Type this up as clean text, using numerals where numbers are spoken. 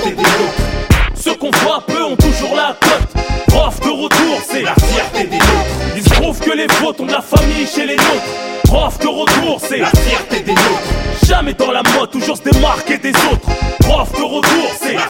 fierté des nôtres. Ceux qu'on voit peu ont toujours la cote. Prof de retour, c'est La fierté des nôtres. Il se trouve que les fautes ont de la famille chez les nôtres. Prof de retour, c'est La fierté des nôtres. jamais dans la mode, toujours se démarquer des autres. Prof de retour, c'est